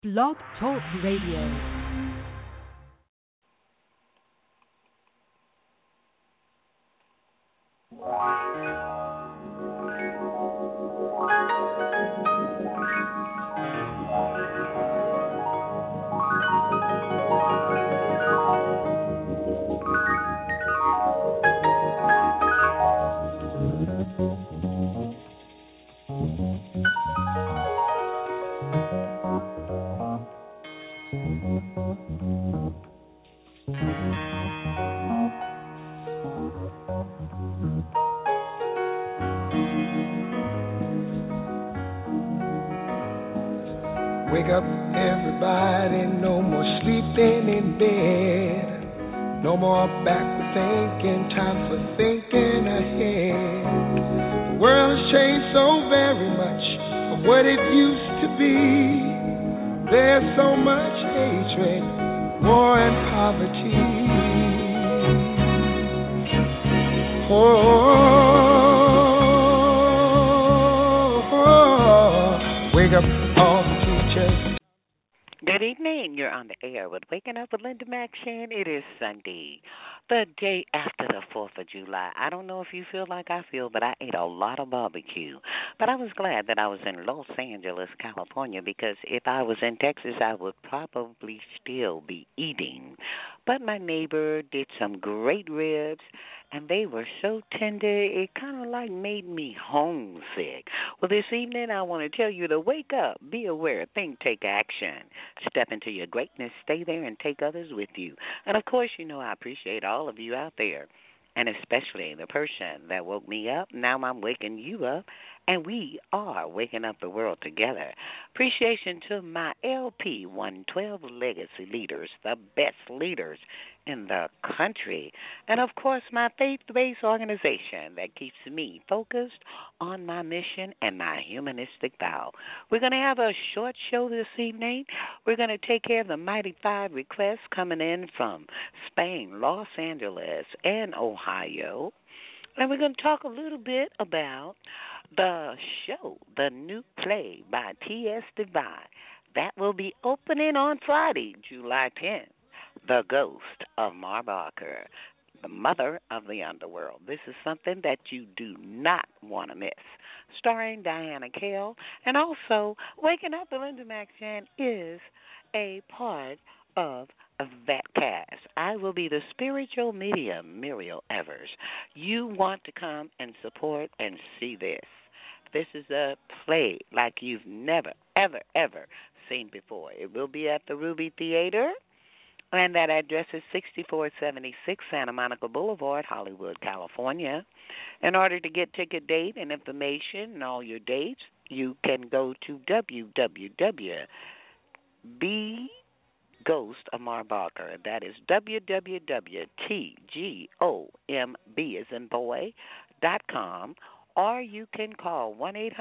Blog Talk Radio. Wake up, everybody, no more sleeping in bed. No more backward thinking, time for thinking ahead. The world has changed so very much from what it used to be. There's so much hatred, war and poverty. Wake up, all the teachers. Good evening. You're on the air with Waking Up with Linda McShane. It is Sunday, the day after the 4th of July. I don't know if you feel like I feel, but I ate a lot of barbecue. But I was glad that I was in Los Angeles, California, because if I was in Texas, I would probably still be eating. But my neighbor did some great ribs, and they were so tender, it kind of like made me homesick. Well, this evening I want to tell you to wake up, be aware, think, take action. Step into your greatness, stay there, and take others with you. And, of course, you know I appreciate all of you out there, and especially the person that woke me up. Now I'm waking you up, and we are waking up the world together. Appreciation to my LP 112 legacy leaders, the best leaders in the country. And, of course, my faith-based organization that keeps me focused on my mission and my humanistic vow. We're going to have a short show this evening. We're going to take care of the mighty 5 requests coming in from Spain, Los Angeles, and Ohio. And we're going to talk a little bit about the show, the new play by T.S. Devine. That will be opening on Friday, July 10th. The Ghost of Ma Barker, the mother of the underworld. This is something that you do not want to miss. Starring Diana Kale, and also Waking Up with Linda McShane is a part of that cast. I will be the spiritual medium, Muriel Evers. You want to come and support and see this. This is a play like you've never, ever, ever seen before. It will be at the Ruby Theater. And that address is 6476 Santa Monica Boulevard, Hollywood, California. In order to get ticket date and information and all your dates, you can go to www.bghostofmarbarker. That is www.tgomb as in boy.com. Or you can call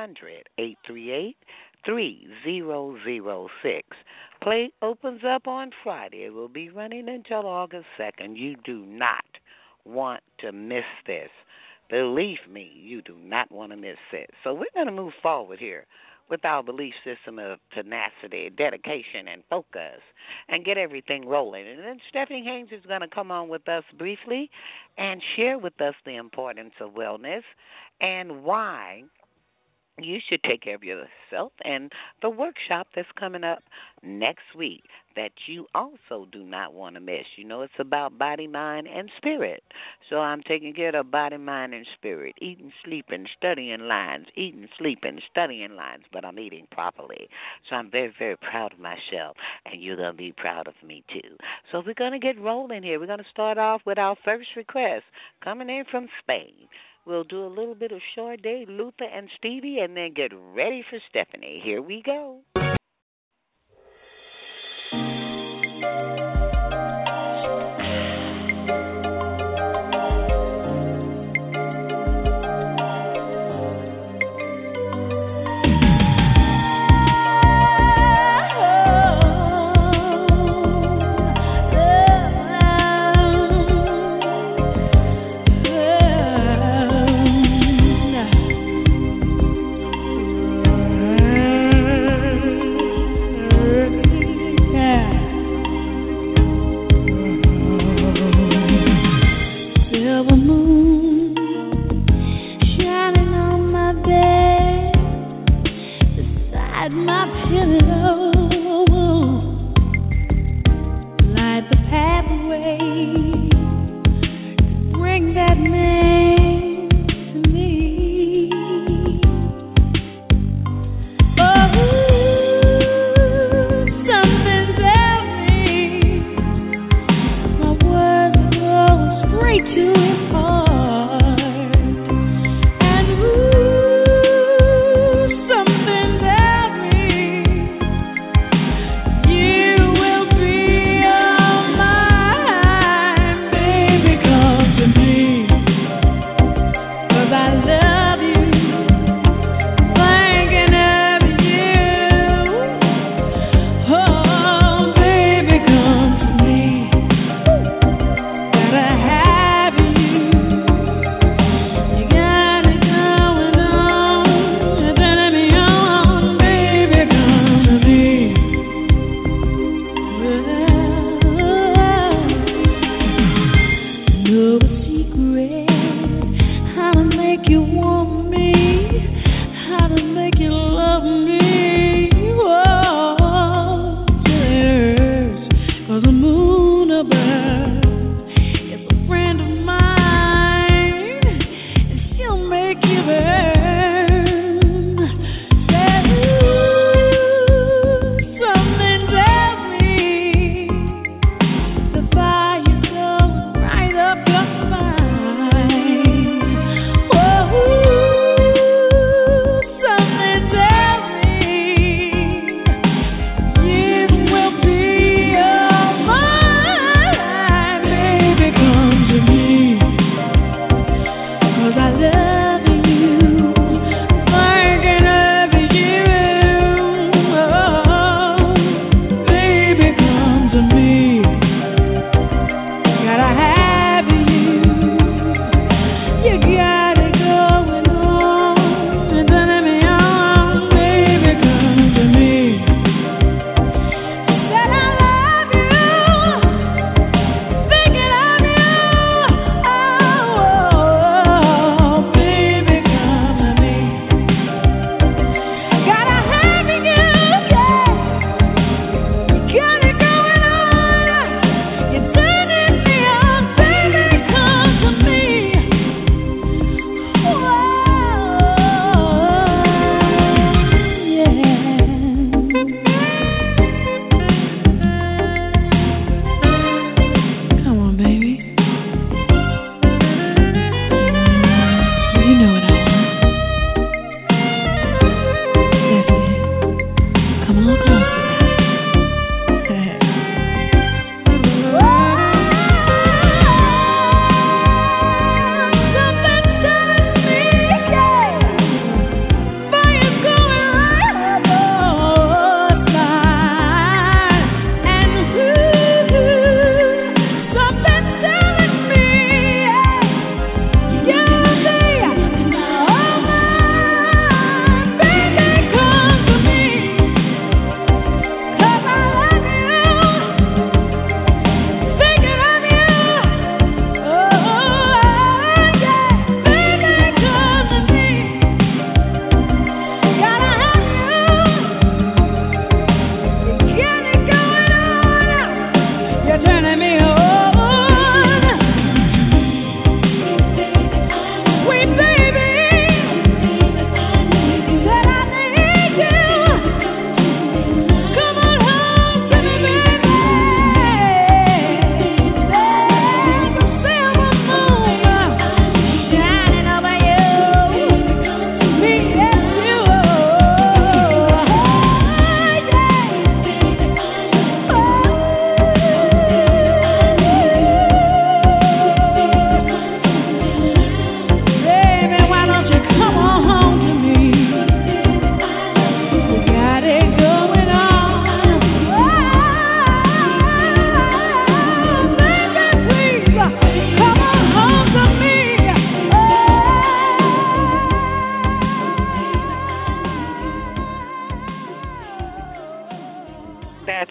1-800-838-3006. Play opens up on Friday. It will be running until August 2nd. You do not want to miss this. Believe me, you do not want to miss it. So we're going to move forward here with our belief system of tenacity, dedication, and focus, and get everything rolling. And then Stephanie Haynes is going to come on with us briefly and share with us the importance of wellness and why you should take care of yourself, and the workshop that's coming up next week that you also do not want to miss. You know, it's about body, mind, and spirit. So I'm taking care of body, mind, and spirit, eating, sleeping, studying lines, eating, sleeping, studying lines, but I'm eating properly. So I'm very, very proud of myself, and you're going to be proud of me too. So we're going to get rolling here. We're going to start off with our first request coming in from Spain. We'll do a little bit of Sade, Luther, and Stevie, and then get ready for Stephanie. Here we go.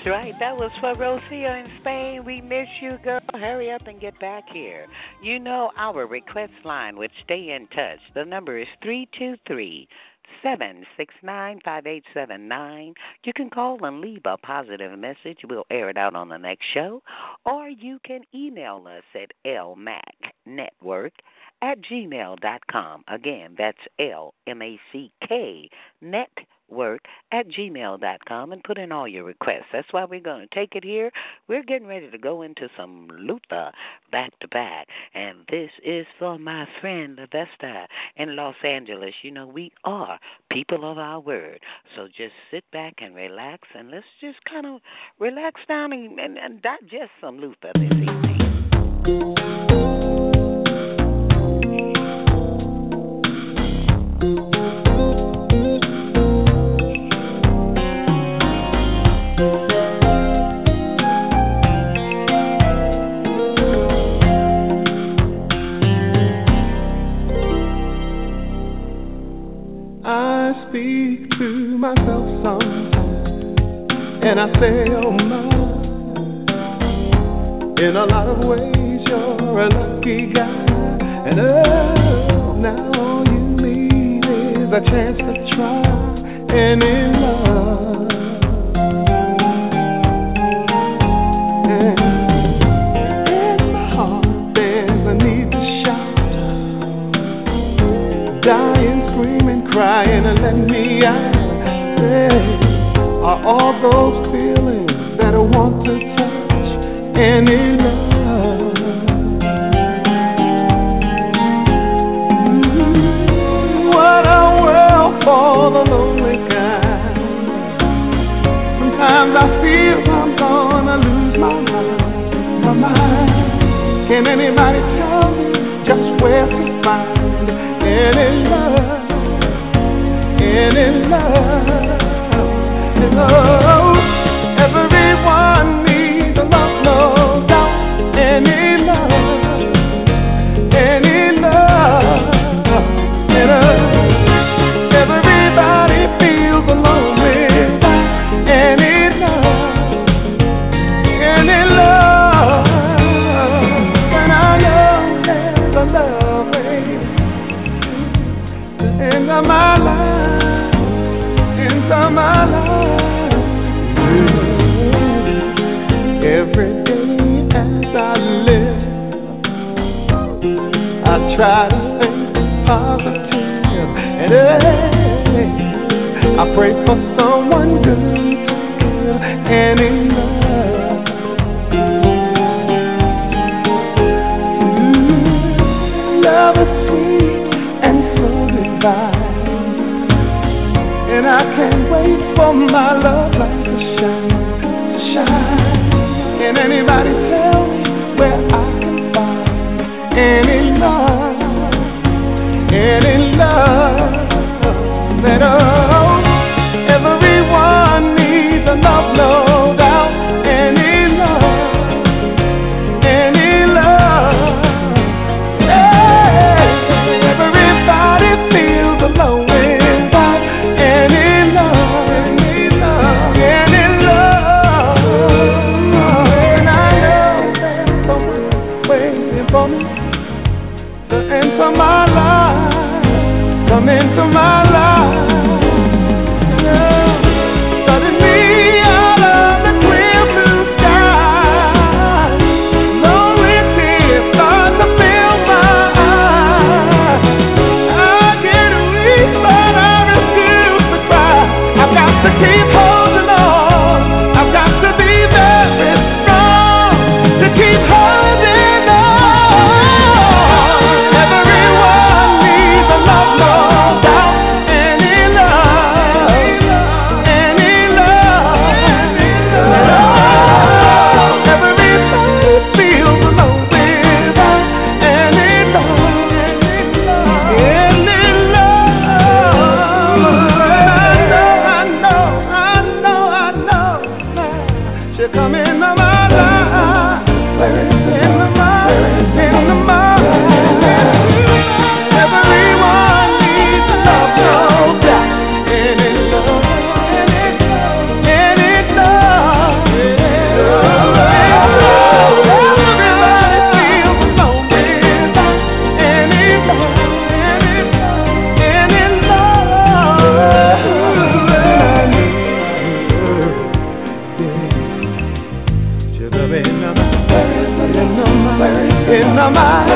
right. That was for Rosia in Spain. We miss you, girl. Hurry up and get back here. You know our request line would stay in touch. The number is 323-769-5879. You can call and leave a positive message. We'll air it out on the next show. Or you can email us at lmacknetwork@gmail.com. Again, that's LMACK network@gmail.com, and put in all your requests. That's why we're going to take it here. We're getting ready to go into some Luther back to back, and this is for my friend Lavesta in Los Angeles. You know, we are people of our word, so just sit back and relax, and let's just kind of relax down and digest some Luther this evening. Speak to myself sometimes, and I say, oh my, in a lot of ways you're a lucky guy, and oh, now all you need is a chance to try any love. And in my heart there's a need to shout, dying, screaming, crying, and let me out. Are all those feelings that I want to touch any love? What a world for the lonely guy. Sometimes I feel I'm gonna lose my mind. Can anybody tell me just where to find any love? Any love? Oh, everyone needs a love, no doubt. Any love, any love. And everybody feels alone without any love, any love. And I know there's a love waiting to enter my life, into my life. Every day as I live, I try to think positive, and I pray for someone good to give any love. Love is sweet and so divine, and I can't wait for my love light to shine. Can anybody tell me where I can find any love, any love? That everyone needs a love, no doubt. Any love, any love. Yeah. Everybody feels alone without any love, any love, any love. For me to enter my life, come into my life. Yeah. Suddenly out of the clear blue sky, lonely tears start to fill my eyes. I get weak, but I refuse to cry. I've got to keep holding on. I've got to be very strong to keep holding on. Everyone needs a love, no doubt. Any love, any love. Everybody feels alone without any love, any love. She'll come into my life, in the mind, in the mind. Everyone needs love, no doubt. Any love, any love. in the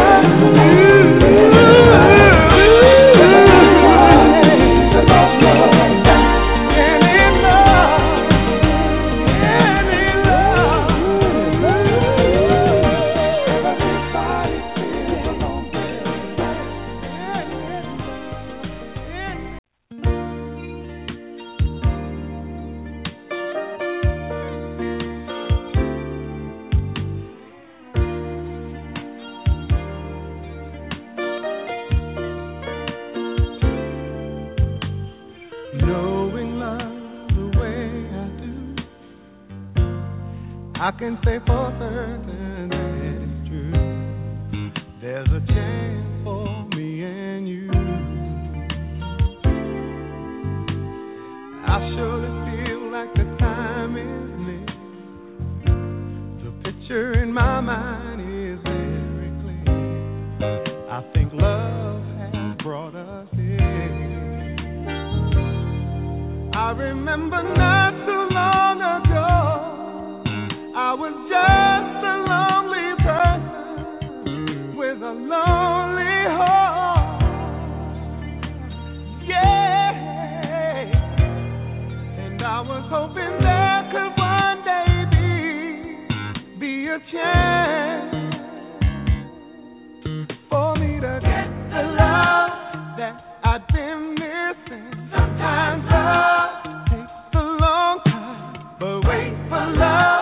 I can say for certain that it's true. There's a chance for me and you. I surely feel like the time is near. The picture in my mind is very clear. I think love has brought us here. I remember not too long ago, I was just a lonely person with a lonely heart. Yeah, and I was hoping there could one day be a chance for me to get the love that I've been missing. Sometimes love takes a long time, but wait for love.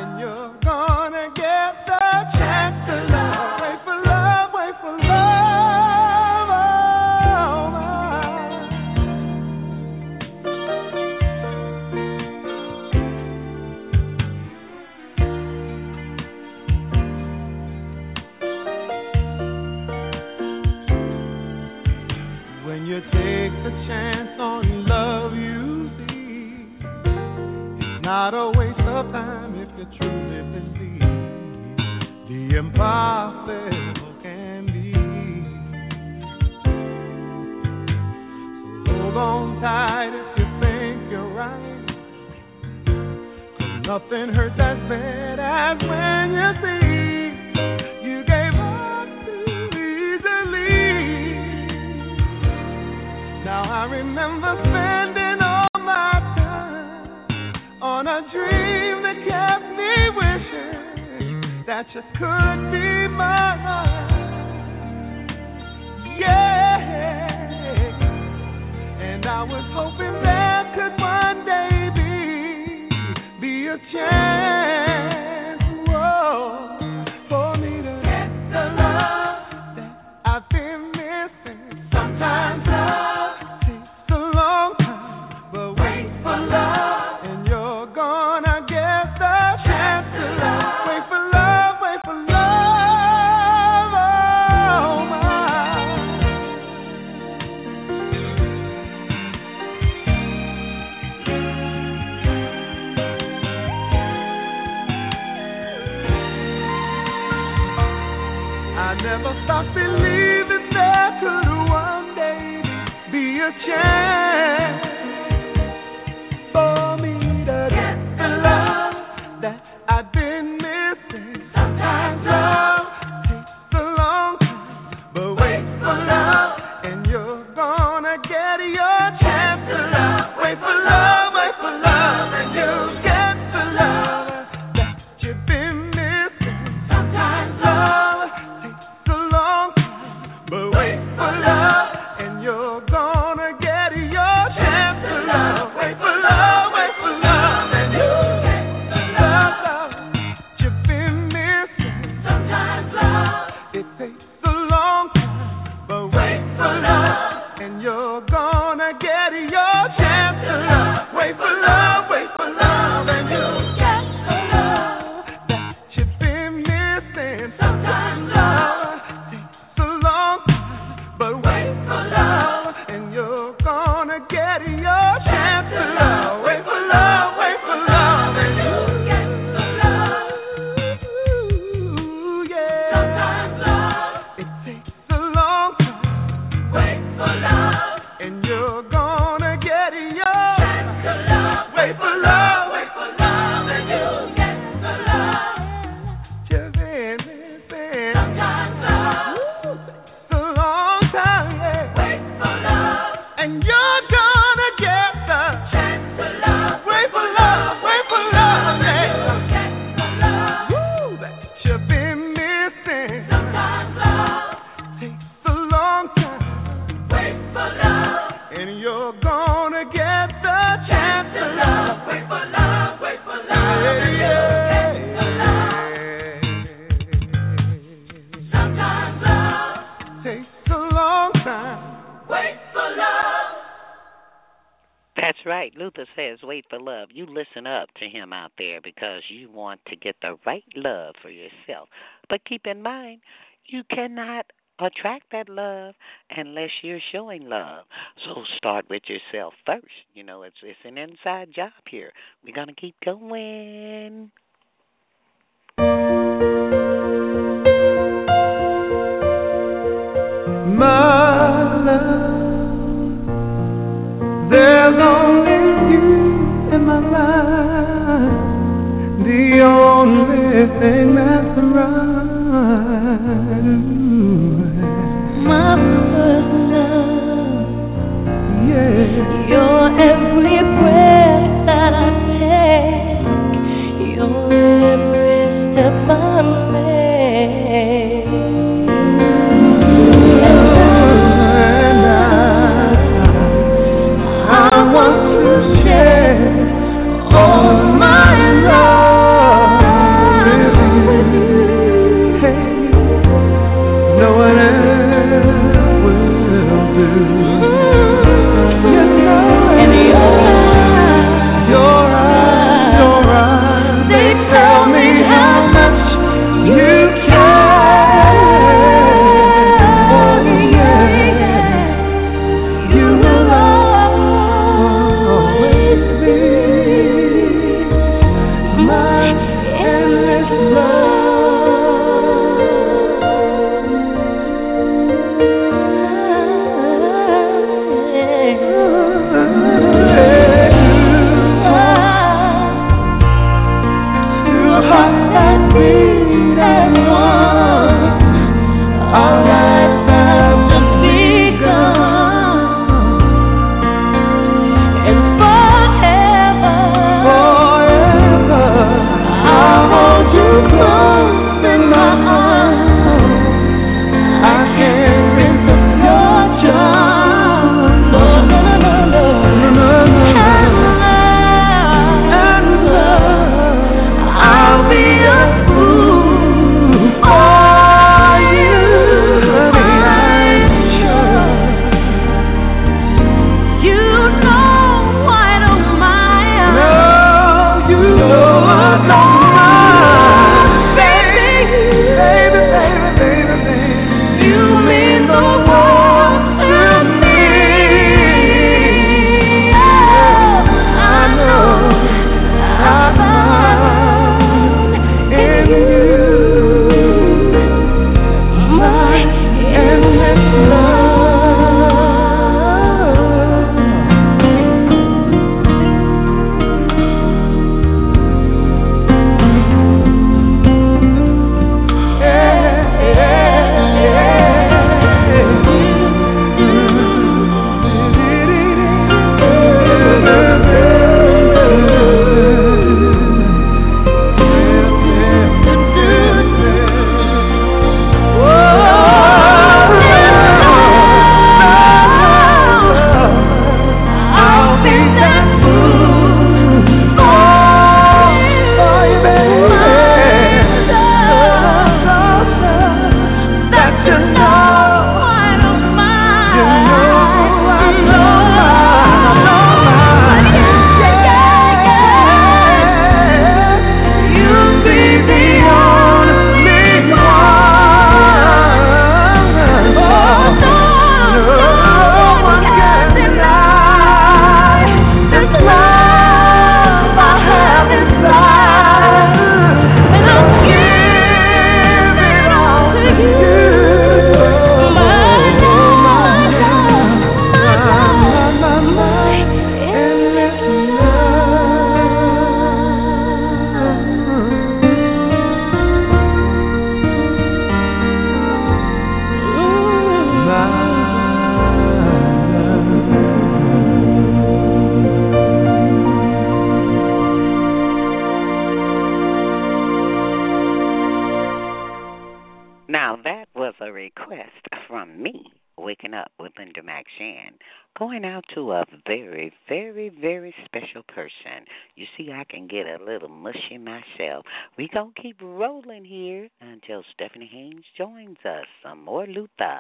Not a waste of time if you truly believe the impossible can be. So hold on tight if you think you're right, 'cause nothing hurts as bad as when you see you gave up too easily. Now I remember spending all my time on a dream that kept me wishing that you could be mine. Yeah, and I was hoping there could one day be a chance, whoa, for me to get the love that I've been missing. Sometimes love takes a long time, but wait for love. Stop believing there could one day be a chance for me to get the love that I've been missing. Sometimes love takes a long time, but wait for love, and you're gonna get your chance to love. Wait for love, and you'll get the love that you've been missing. Sometimes love takes a long time, but wait for love, and you're gonna get your says wait for love, you listen up to him out there because you want to get the right love for yourself. But keep in mind, you cannot attract that love unless you're showing love. So start with yourself first. It's an inside job here. We're gonna keep going. My love, there's only you in my life, the only thing that's right. My first love, yeah. Your every breath that I take, your every step I make. I want to share all my love with you. Hey, no one else will do. And your eyes, they tell me how much you care. Oh, yeah. You will always be my endless love. Two hearts that beat as one, our lives have just begun, and forever, I'll hold you close in my arms. I can't think of your charm. And love, I'll be a fool for you. I'm sure you know I don't mind. No, you know I don't mind. Baby, you mean the world to me. I know I found in you my endless love. I'll be that fool for you, baby. That you know I don't mind. You know I don't mind. You'll be the only one. No one can deny this love I have inside, and I'll give it all to you. My endless Now, that was a request from me, Waking Up with Linda McShan, going out to a very, very, very special person. You see, I can get a little mushy myself. We going to keep rolling here until Stephanie Haynes joins us. Some more Luther.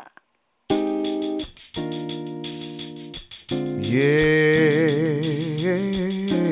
yeah.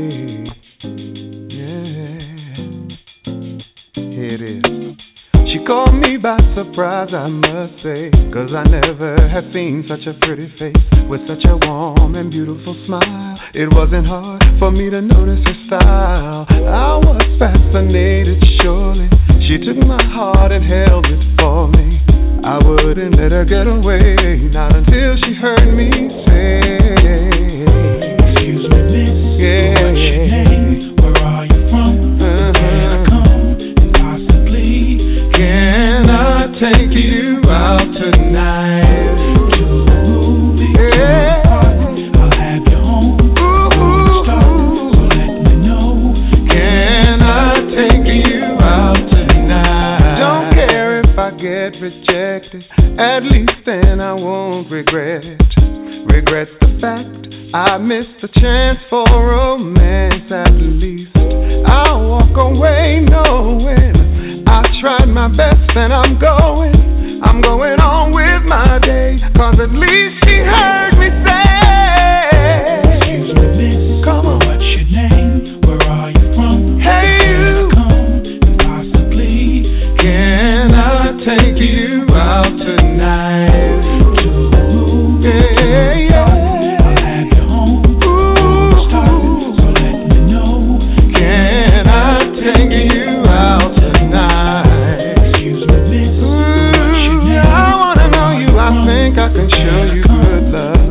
caught me by surprise, I must say, 'cause I never had seen such a pretty face with such a warm and beautiful smile. It wasn't hard for me to notice her style. I was fascinated, surely. She took my heart and held it for me. I wouldn't let her get away, not until she heard me say, excuse me, miss, yeah. What's your name? Where are you from? Can I come and possibly? Can I take you out tonight? To the movie, to the party. I'll have you home. So let me know. Can I take you out tonight? Don't care if I get rejected, at least then I won't regret the fact I missed the chance for romance. At least I'll walk away knowing I tried my best and I'm going on with my day, 'cause at least she heard me say, excuse me, miss, come on, what's your name? Where are you from? hey you, Come and possibly. can I take you out tonight? To the movie, Yeah, yeah. I'll have you home. So let me know. Can I take you out tonight? Excuse me, miss, what's your name? I wanna know you, I think I can show you good love.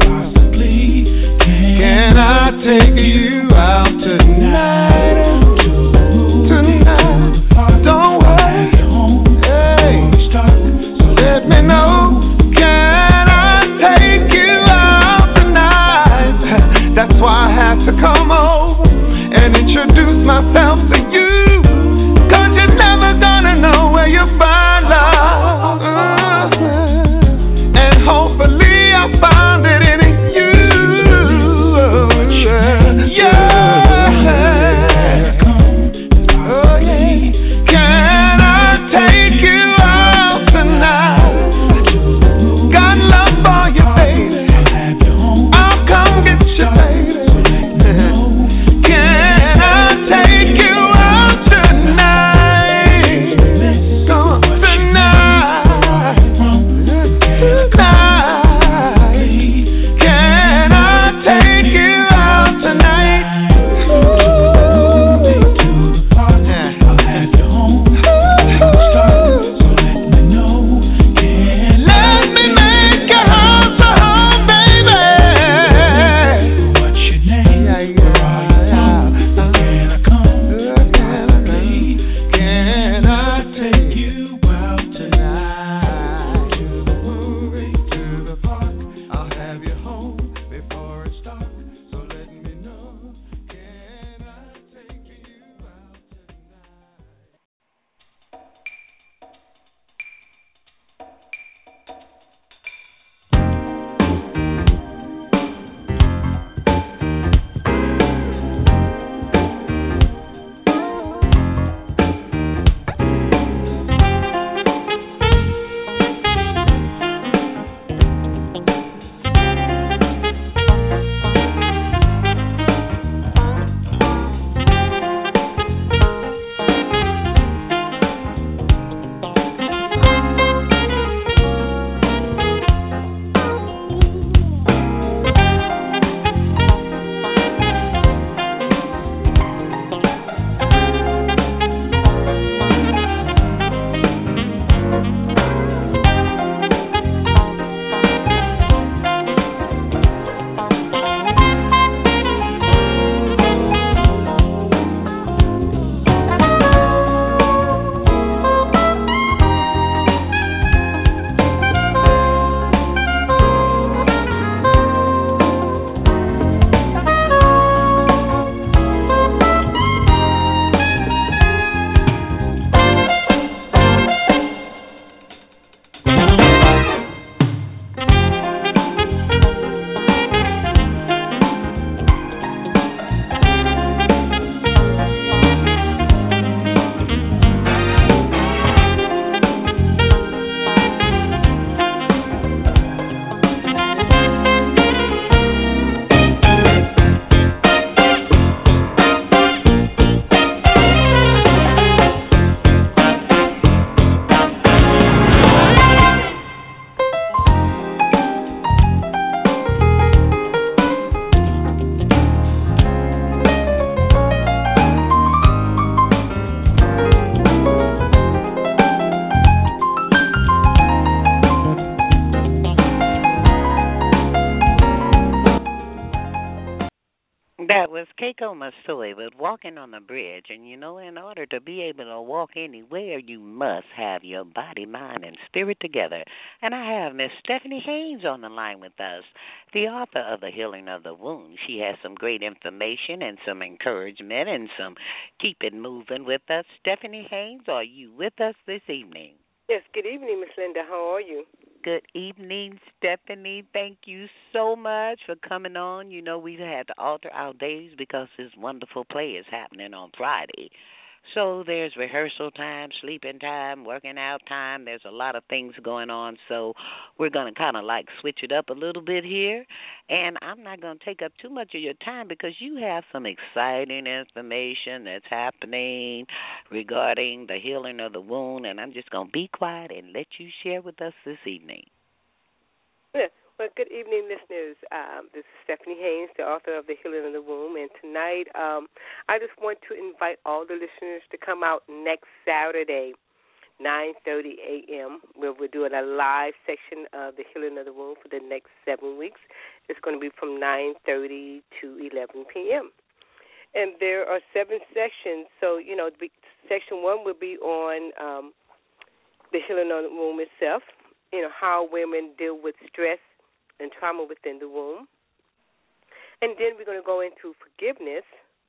Keiko Matsui with Walking on the Bridge. And you know, in order to be able to walk anywhere, you must have your body, mind, and spirit together. And I have Miss Stephanie Haynes on the line with us, the author of The Healing of the Wound. She has some great information and some encouragement and some keep it moving with us. Stephanie Haynes, are you with us this evening? Yes, good evening, Miss Linda. How are you? Good evening, Stephanie. Thank you so much for coming on. You know, we've had to alter our days because this wonderful play is happening on Friday. So there's rehearsal time, sleeping time, working out time. There's a lot of things going on. So we're going to kind of like switch it up a little bit here. And I'm not going to take up too much of your time because you have some exciting information that's happening regarding the healing of the wound. And I'm just going to be quiet and let you share with us this evening. Yeah. Well, good evening, listeners. This is Stephanie Haynes, the author of The Healing of the Womb. And tonight, I just want to invite all the listeners to come out next Saturday, 9:30 a.m., where we're doing a live section of The Healing of the Womb for the next 7 weeks. It's going to be from 9:30 to 11 p.m. And there are 7 sessions. So, you know, section 1 will be on the healing of the womb itself, you know, how women deal with stress and trauma within the womb. And then we're going to go into forgiveness,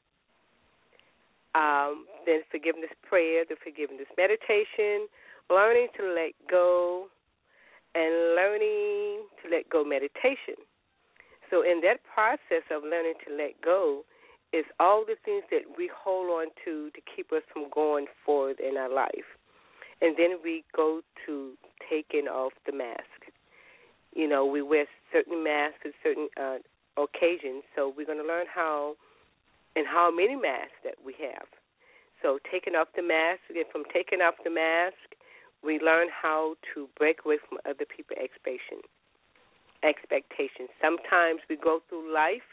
then forgiveness prayer, the forgiveness meditation, learning to let go, and learning to let go meditation. So in that process of learning to let go is all the things that we hold on to keep us from going forward in our life. And then we go to taking off the mask. You know, we wear certain masks at certain occasions, so we're going to learn how and how many masks that we have. So taking off the mask, and from taking off the mask, we learn how to break away from other people's expectations. Sometimes we go through life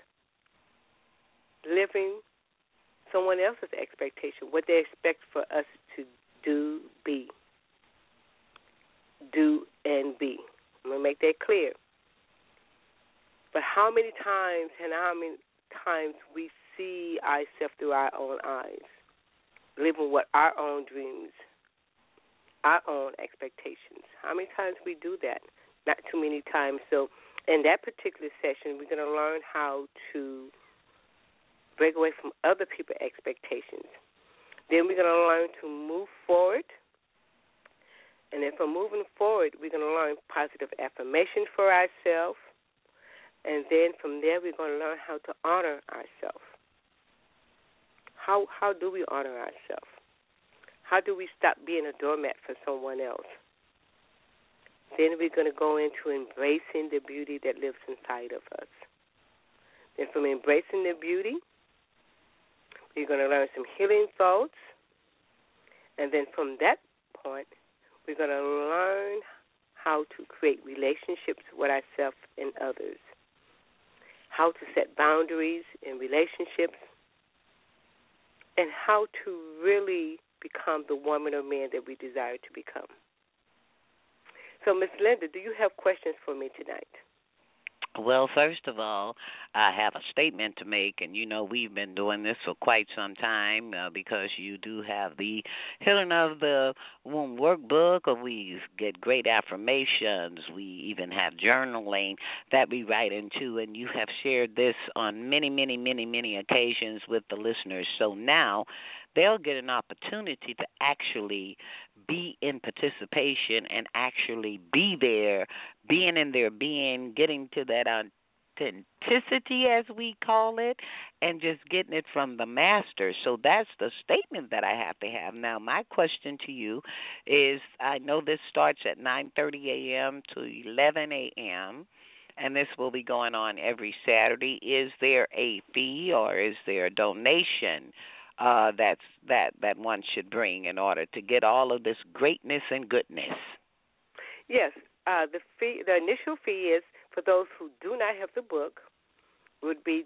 living someone else's expectation, what they expect for us to do and be. I'm going to make that clear. But how many times we see ourselves through our own eyes, living with our own dreams, our own expectations? How many times we do that? Not too many times. So in that particular session, we're going to learn how to break away from other people's expectations. Then we're going to learn to move forward. And then from moving forward, we're going to learn positive affirmation for ourselves. And then from there, we're going to learn how to honor ourselves. How do we honor ourselves? How do we stop being a doormat for someone else? Then we're going to go into embracing the beauty that lives inside of us. Then from embracing the beauty, we're going to learn some healing thoughts. And then from that point, we're going to learn how to create relationships with ourselves and others, how to set boundaries in relationships, and how to really become the woman or man that we desire to become. So, Ms. Linda, do you have questions for me tonight? Well, first of all, I have a statement to make, and you know we've been doing this for quite some time because you do have the Healing of the Womb workbook, or we get great affirmations. We even have journaling that we write into, and you have shared this on many, many, many, many occasions with the listeners. So now they'll get an opportunity to actually be in participation and actually be there, being in their being, getting to that authenticity, as we call it, and just getting it from the master. So that's the statement that I have to have. Now, my question to you is, I know this starts at 9:30 a.m. to 11 a.m., and this will be going on every Saturday. Is there a fee or is there a donation that one should bring in order to get all of this greatness and goodness? Yes, the initial fee is, for those who do not have the book, would be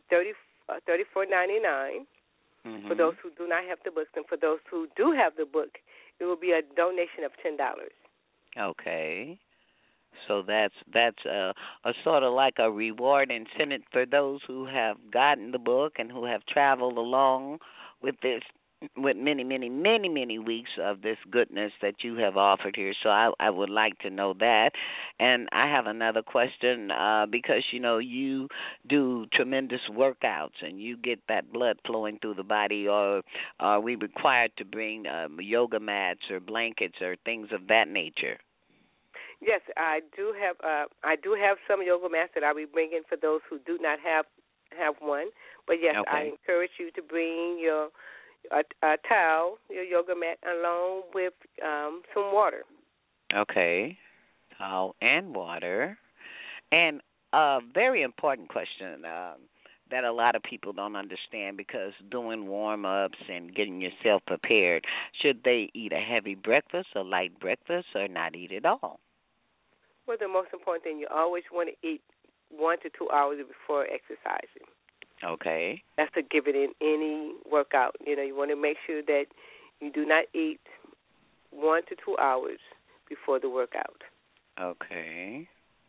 $34.99. Mm-hmm. For those who do not have the book, and for those who do have the book, it will be a donation of $10. Okay. So that's a sort of like a reward incentive for those who have gotten the book and who have traveled along with this, with many weeks of this goodness that you have offered here. So I would like to know that. And I have another question, because you do tremendous workouts and you get that blood flowing through the body. Or are we required to bring yoga mats or blankets or things of that nature? Yes, I do have. I do have some yoga mats that I'll be bringing for those who do not have one. But yes, Okay. I encourage you to bring your a towel, your yoga mat, along with some water. Okay, towel and water. And a very important question that a lot of people don't understand, because doing warm-ups and getting yourself prepared, should they eat a heavy breakfast, a light breakfast, or not eat at all? Well, the most important thing, you always want to eat 1 to 2 hours before exercising. Okay. That's a given in any workout. You want to make sure that you do not eat 1 to 2 hours before the workout. Okay.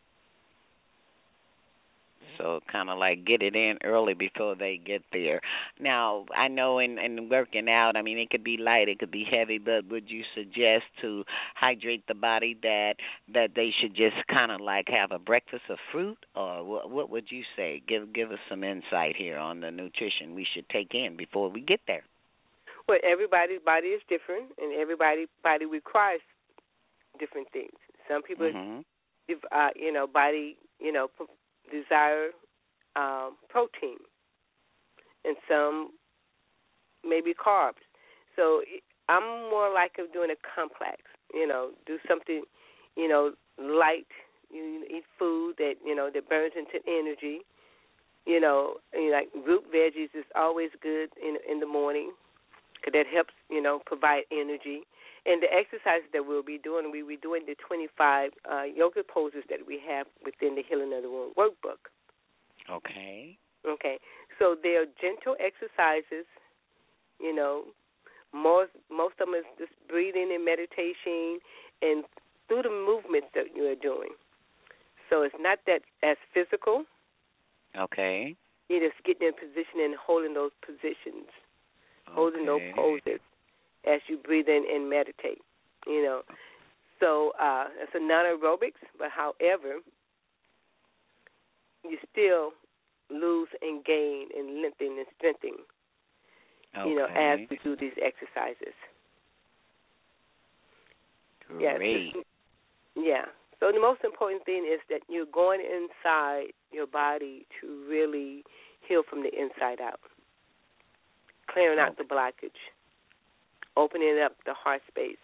So kind of like get it in early before they get there. Now, I know in working out, I mean, it could be light, it could be heavy, but would you suggest to hydrate the body that they should just kind of like have a breakfast of fruit? Or what would you say? Give us some insight here on the nutrition we should take in before we get there. Well, everybody's body is different, and everybody's body requires different things. Some people, body, desire protein, and some maybe carbs. So I'm more like of doing a complex. Do something, light. You eat food that that burns into energy. Like root veggies is always good in the morning, because that helps provide energy. And the exercises that we'll be doing the 25 yoga poses that we have within the Healing of the Womb workbook. Okay. Okay. So they are gentle exercises. Most of them is just breathing and meditation, and through the movements that you are doing. So it's not that as physical. Okay. You're just getting in position and holding those positions, holding those poses as you breathe in and meditate, So it's a non-aerobics, but however, you still lose and gain and lengthen and strengthen, as we do these exercises. Great. Yeah. So the most important thing is that you're going inside your body to really heal from the inside out, clearing out the blockage, opening up the heart space.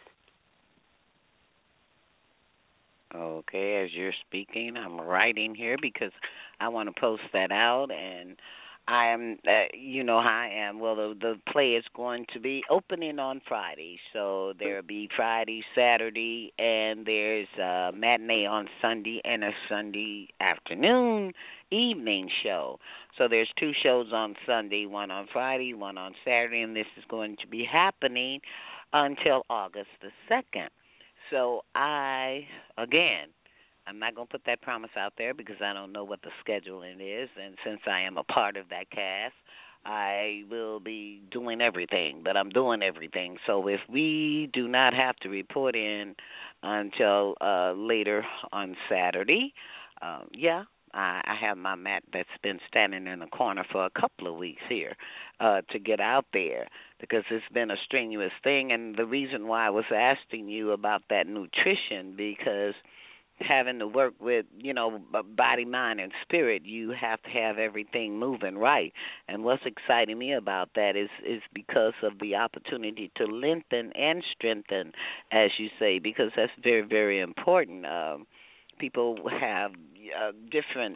Okay, as you're speaking, I'm writing here because I want to post that out, and I am, you know how I am. Well, the play is going to be opening on Friday, so there'll be Friday, Saturday, and there's a matinee on Sunday and a Sunday afternoon evening show. So there's 2 shows on Sunday, one on Friday, one on Saturday, and this is going to be happening until August the 2nd. So I'm not going to put that promise out there because I don't know what the scheduling is, and since I am a part of that cast, I will be doing everything, but I'm doing everything. So if we do not have to report in until later on Saturday, I have my mat that's been standing in the corner for a couple of weeks here to get out there because it's been a strenuous thing. And the reason why I was asking you about that nutrition, because having to work with, body, mind, and spirit, you have to have everything moving right. And what's exciting me about that is because of the opportunity to lengthen and strengthen, as you say, because that's very, very important. People have different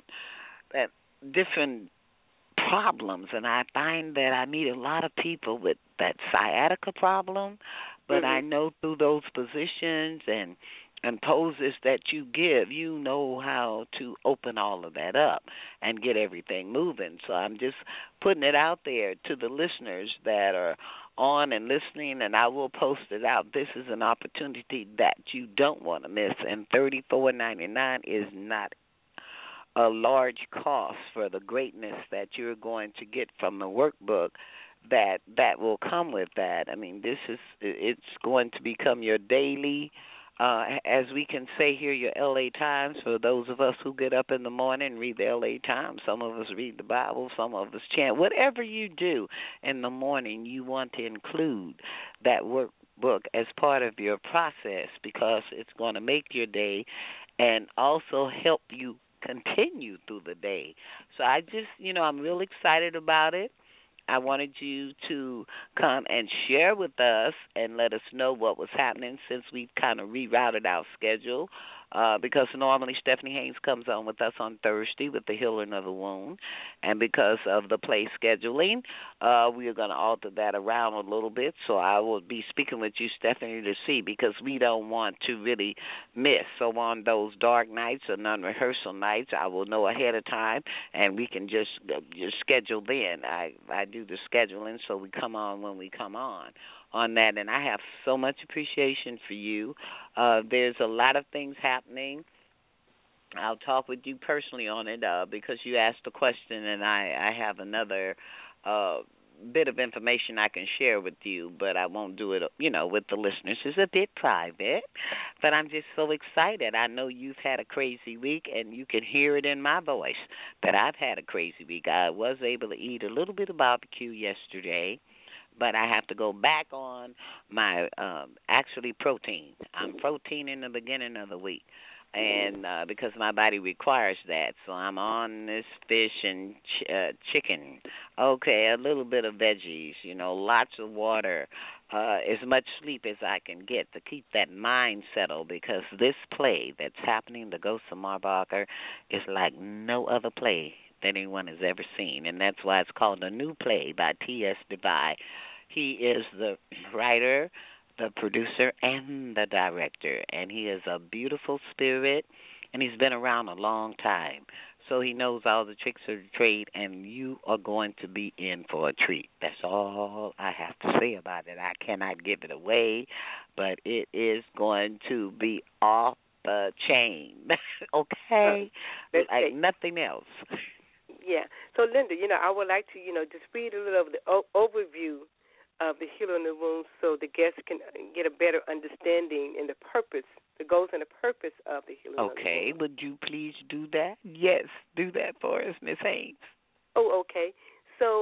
problems, and I find that I meet a lot of people with that sciatica problem, but I know through those positions and poses that you give, you know how to open all of that up and get everything moving. So I'm just putting it out there to the listeners that are on and listening, and I will post it out. This is an opportunity that you don't want to miss, and $34.99 is not a large cost for the greatness that you're going to get from the workbook that will come with that. I mean, it's going to become your daily, as we can say here, your LA Times, for those of us who get up in the morning and read the LA Times. Some of us read the Bible, some of us chant. Whatever you do in the morning, you want to include that workbook as part of your process, because it's going to make your day and also help you continue through the day. So I just, I'm real excited about it. I wanted you to come and share with us and let us know what was happening, since we've kind of rerouted our schedule, because normally Stephanie Haynes comes on with us on Thursday with the healing of the wound, and because of the play scheduling, we are going to alter that around a little bit. So I will be speaking with you, Stephanie, to see, because we don't want to really miss. So on those dark nights or non-rehearsal nights, I will know ahead of time, and we can just schedule then. I do the scheduling, so we come on when we come on that, and I have so much appreciation for you. There's a lot of things happening. I'll talk with you personally on it because you asked a question, and I have another bit of information I can share with you, but I won't do it, with the listeners. It's a bit private, but I'm just so excited. I know you've had a crazy week, and you can hear it in my voice that I've had a crazy week. I was able to eat a little bit of barbecue yesterday, but I have to go back on my actually protein. I'm protein in the beginning of the week, and because my body requires that. So I'm on this fish and chicken. Okay, a little bit of veggies, lots of water, as much sleep as I can get to keep that mind settled, because this play that's happening, The Ghost of Marbacher, is like no other play that anyone has ever seen, and that's why it's called A New Play by T.S. Devine. He is the writer, the producer, and the director, and he is a beautiful spirit, and he's been around a long time, so he knows all the tricks of the trade, and you are going to be in for a treat. That's all I have to say about it. I cannot give it away, but it is going to be off the chain, okay? Like nothing else. Yeah. So, Linda, I would like to, just read a little of the overview of the healing of the wounds, so the guests can get a better understanding and the purpose, the goals and the purpose of the healing of the wounds. Okay. Would you please do that? Yes, do that for us, Ms. Haynes. Oh, okay. So,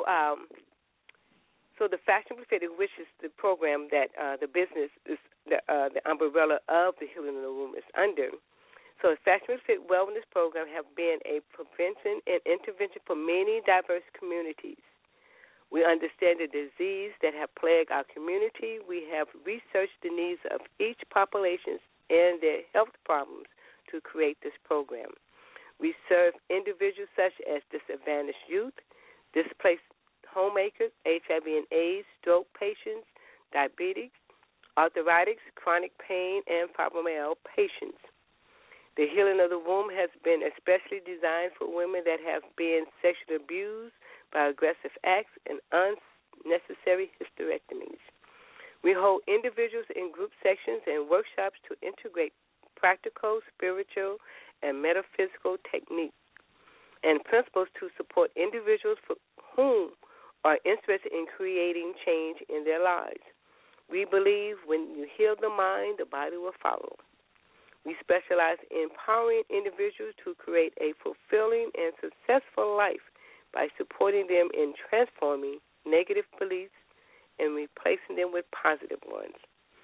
so the Fashionably Fitted, which is the program that the business is the umbrella of the healing of the womb is under. So the Fashionably Fit Wellness Program have been a prevention and intervention for many diverse communities. We understand the disease that have plagued our community. We have researched the needs of each population and their health problems to create this program. We serve individuals such as disadvantaged youth, displaced homemakers, HIV and AIDS, stroke patients, diabetics, arthritis, chronic pain, and fibromyalgia patients. The healing of the womb has been especially designed for women that have been sexually abused by aggressive acts and unnecessary hysterectomies. We hold individuals in group sections and workshops to integrate practical, spiritual, and metaphysical techniques and principles to support individuals for whom are interested in creating change in their lives. We believe when you heal the mind, the body will follow. We specialize in empowering individuals to create a fulfilling and successful life by supporting them in transforming negative beliefs and replacing them with positive ones.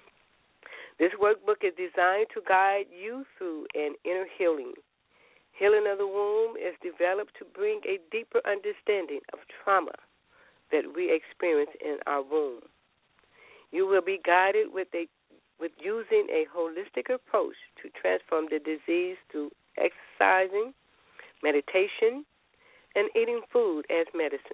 This workbook is designed to guide you through an inner healing. Healing of the womb is developed to bring a deeper understanding of trauma that we experience in our womb. You will be guided with using a holistic approach to transform the disease through exercising, meditation, and eating food as medicine.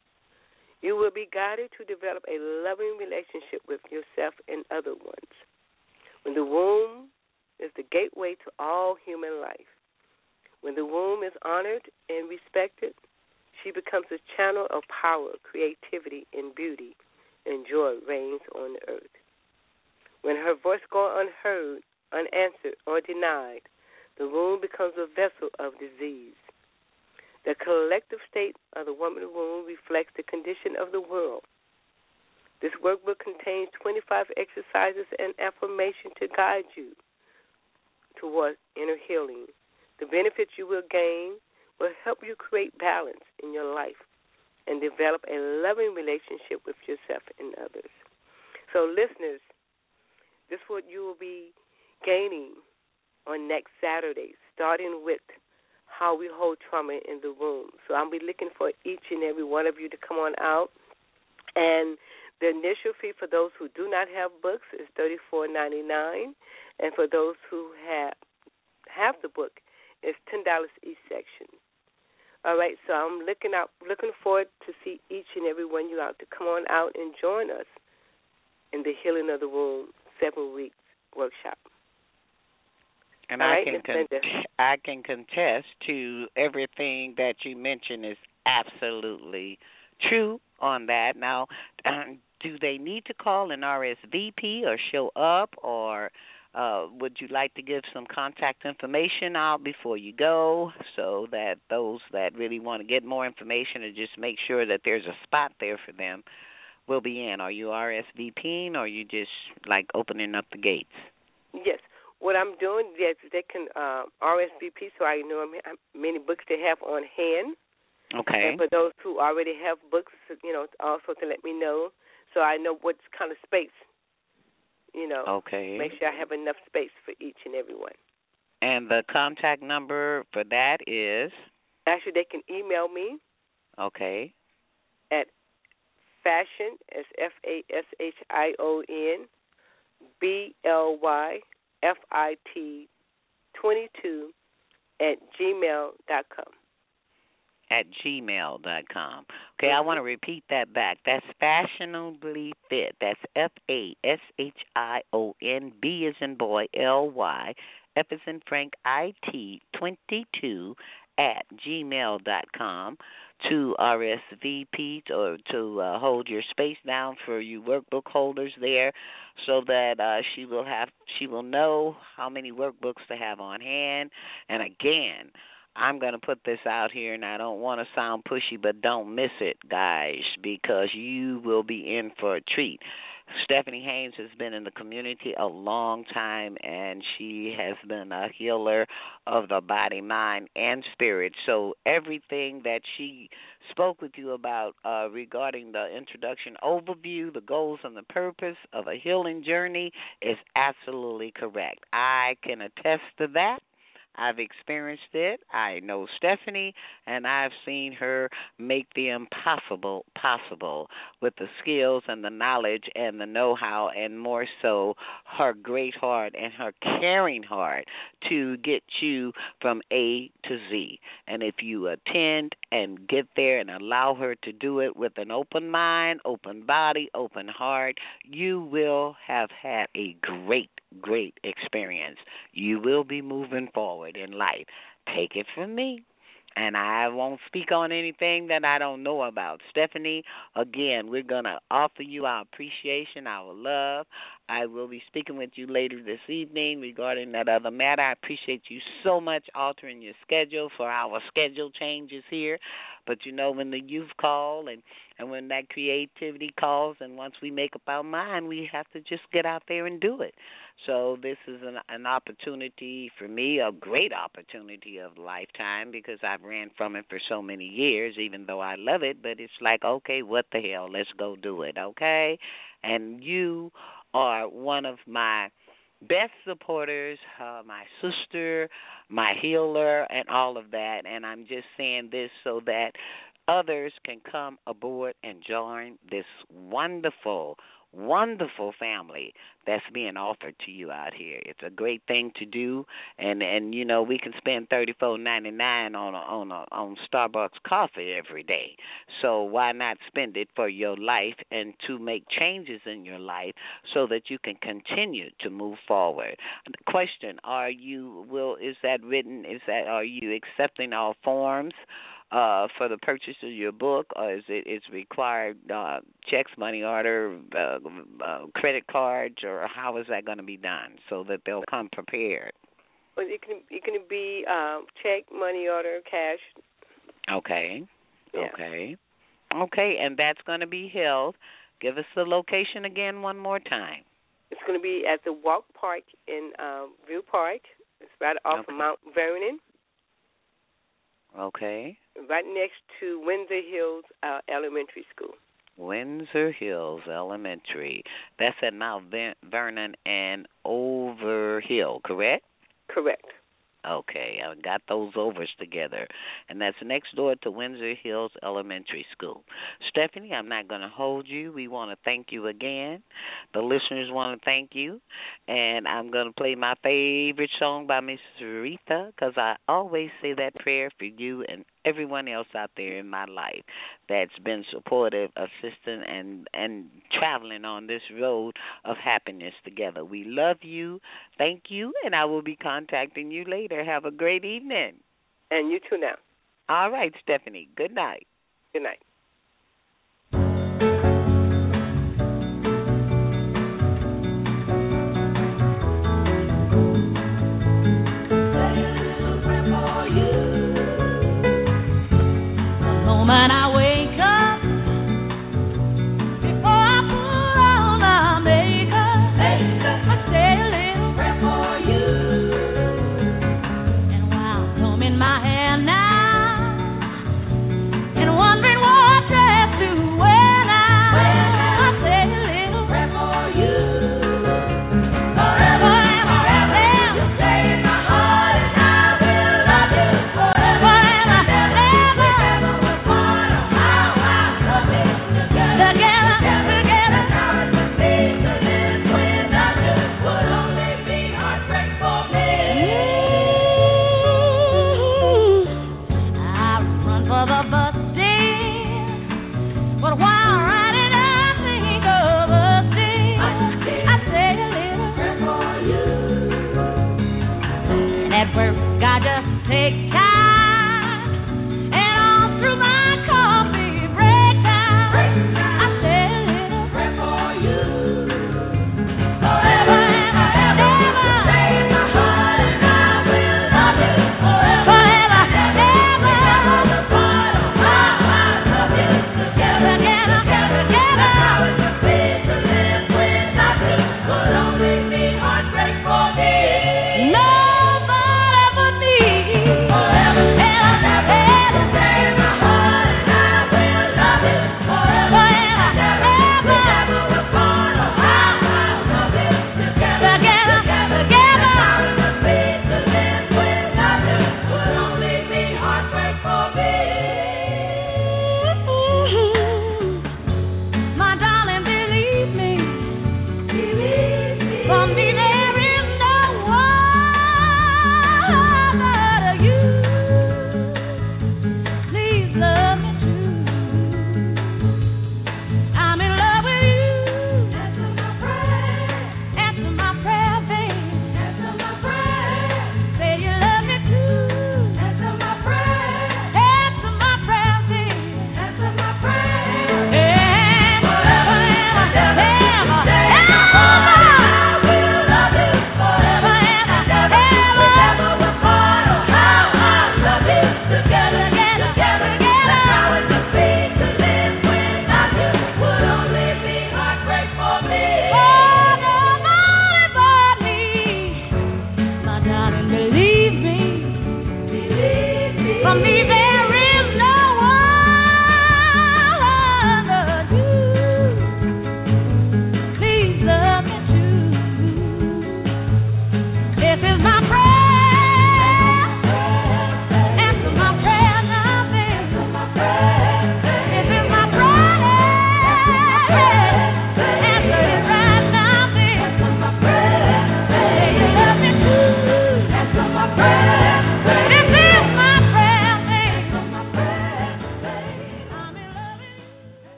You will be guided to develop a loving relationship with yourself and other ones. When the womb is the gateway to all human life, when the womb is honored and respected, she becomes a channel of power, creativity, and beauty and joy reigns on the earth. When her voice goes unheard, unanswered, or denied, the womb becomes a vessel of disease. The collective state of the woman's womb reflects the condition of the world. This workbook contains 25 exercises and affirmations to guide you towards inner healing. The benefits you will gain will help you create balance in your life and develop a loving relationship with yourself and others. So, listeners, this is what you will be gaining on next Saturday, starting with how we hold trauma in the womb. So I'll be looking for each and every one of you to come on out. And the initial fee for those who do not have books is $34.99, and for those who have the book, it's $10 each section. All right, so I'm looking forward to see each and every one of you out to come on out and join us in the Healing of the Womb 7 weeks workshop. And I can contest to everything that you mentioned is absolutely true on that. Now, do they need to call an RSVP or show up, or would you like to give some contact information out before you go so that those that really want to get more information or just make sure that there's a spot there for them will be in? Are you RSVPing, or are you just like opening up the gates? Yes. What I'm doing, yes, they can RSVP so I know how many books they have on hand. Okay. And for those who already have books, also to let me know so I know what kind of space, Okay. Make sure I have enough space for each and every one. And the contact number for that is? Actually, they can email me. Okay. At fashion, as FASHION, BLY FIT22 at gmail.com. At gmail.com. Okay, I want to repeat that back. That's Fashionably Fit. That's FASHION, B as in boy, LY, F as in Frank, IT, 22 at gmail.com to RSVP or to hold your space down for you workbook holders there, so that she will know how many workbooks to have on hand. And again, I'm going to put this out here, and I don't want to sound pushy, but don't miss it, guys, because you will be in for a treat. Stephanie Haynes has been in the community a long time, and she has been a healer of the body, mind, and spirit. So everything that she spoke with you about regarding the introduction overview, the goals and the purpose of a healing journey is absolutely correct. I can attest to that. I've experienced it. I know Stephanie, and I've seen her make the impossible possible with the skills and the knowledge and the know-how, and more so her great heart and her caring heart to get you from A to Z. And if you attend and get there and allow her to do it with an open mind, open body, open heart, you will have had a great experience. You will be moving forward in life. Take it from me. And I won't speak on anything that I don't know about. Stephanie, again, we're going to offer you our appreciation, our love. I will be speaking with you later this evening regarding that other matter. I appreciate you so much altering your schedule for our schedule changes here. But, when the youth call and when that creativity calls, and once we make up our mind, we have to just get out there and do it. So this is an opportunity for me, a great opportunity of a lifetime, because I've ran from it for so many years, even though I love it. But it's like, okay, what the hell? Let's go do it, okay? And you are one of my best supporters, my sister, my healer, and all of that. And I'm just saying this so that others can come aboard and join this wonderful family that's being offered to you out here. It's a great thing to do, and we can spend $34.99 on Starbucks coffee every day. So why not spend it for your life and to make changes in your life so that you can continue to move forward? The question: are you accepting all forms for the purchase of your book, or is it's required checks, money order, credit cards, or how is that going to be done so that they'll come prepared? Well, it can be check, money order, cash. Okay. Yeah. Okay, and that's going to be held. Give us the location again one more time. It's going to be at the Walk Park in View Park. It's right off of Mount Vernon. Okay. Right next to Windsor Hills Elementary School. Windsor Hills Elementary. That's at Mount Vernon and Overhill, correct? Correct. Okay, I got those overs together. And that's next door to Windsor Hills Elementary School. Stephanie, I'm not going to hold you. We want to thank you again. The listeners want to thank you. And I'm going to play my favorite song by Miss Aretha, because I always say that prayer for you and everyone else out there in my life that's been supportive, assistant, and traveling on this road of happiness together. We love you. Thank you, and I will be contacting you later. Have a great evening. And you too now. All right, Stephanie. Good night. Good night. Moment I wake up, before I put on my makeup, I say a little prayer for you. And while combing my hair now, and wondering what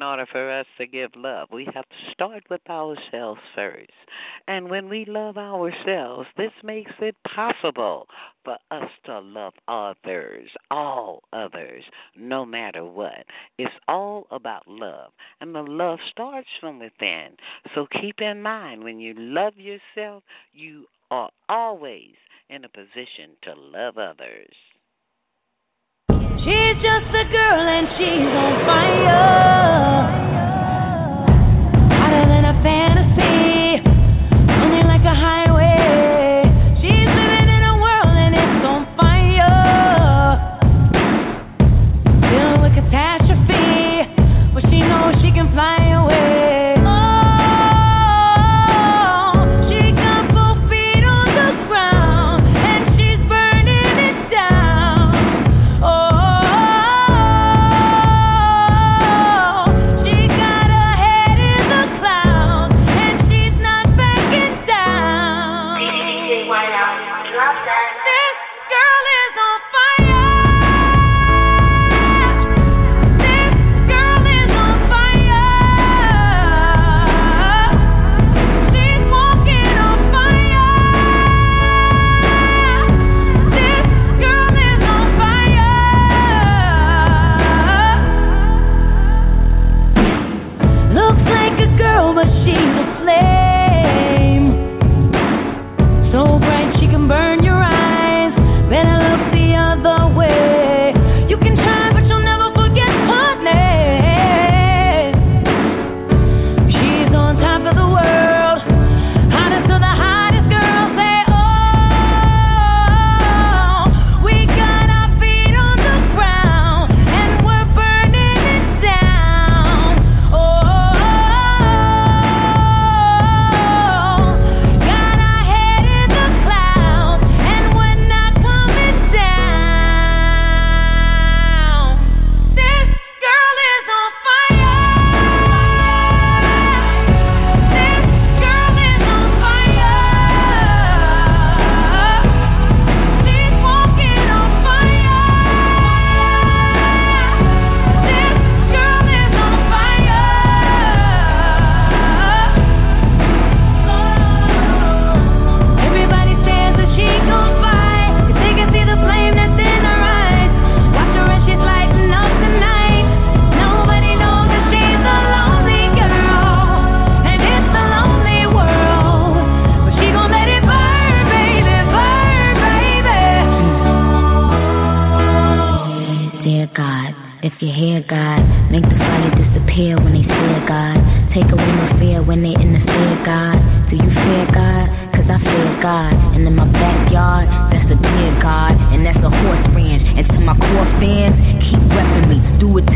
order for us to give love, we have to start with ourselves first. And when we love ourselves, this makes it possible for us to love others, all others, no matter what. It's all about love. And the love starts from within. So keep in mind, when you love yourself, you are always in a position to love others. She's just a girl and she's on fire, hotter than a fantasy, running like a highway. She's living in a world and it's on fire, filled with catastrophe, but she knows she can fly away.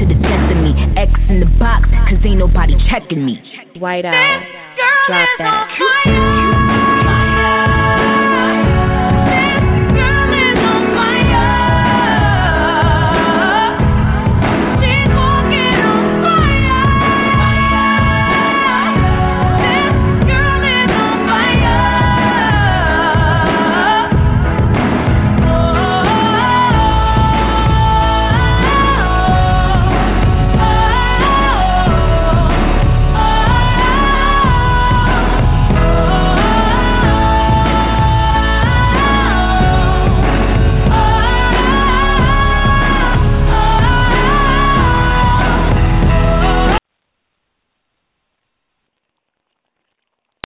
White Eye. Drop that.